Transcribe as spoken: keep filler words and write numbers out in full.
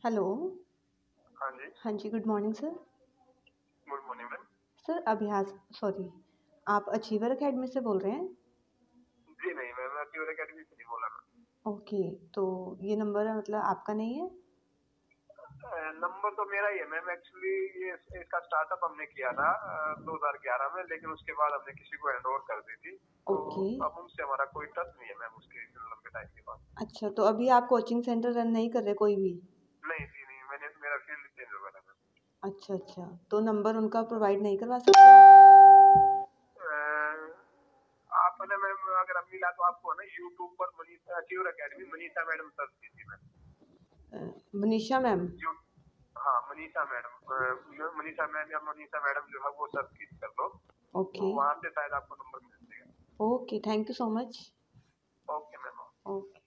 Hello. हाँ जी। हाँ जी, good morning sir. Good morning ma'am. Sir अभ्यास सॉरी, आप अचीवर अकेडमी से बोल रहे हैं? जी नहीं मैम, मैं अचीवर अकेडमी से नहीं बोला मैं। ओके, तो ये नंबर मतलब आपका नहीं है? नंबर तो मेरा ही है मैम। एक्चुअली ये इसका स्टार्टअप हमने किया था दो हज़ार ग्यारह में, लेकिन उसके बाद हमने किसी को हैंड ओवर कर दी थी, तो ओके। अब उनसे हमारा कोई टच नहीं है मैम उसके लंबे टाइम के बाद। अच्छा, तो अभी आप कोचिंग सेंटर रन नहीं कर रहे कोई भी? नहीं जी नहीं, मैंने मेरा फील्ड चेंज हो गया मैम। अच्छा अच्छा, तो नंबर उनका प्रोवाइड नहीं करवा सकते आप? आप ना मैम, अगर अब मिला तो आपको ना यूट्यूब पर Manisha achiever academy Manisha madam search कीजिए मैम। अ, मनीषा मैम। जो हाँ मनीषा मैडम, मनीषा मैम या मनीषा मैडम जो है वो सर्च कीज कर लो, ओके। तो वहाँ से शायद आपको नंबर मिल जाएगा। Okay, thank you so much. Okay ma'am. Okay.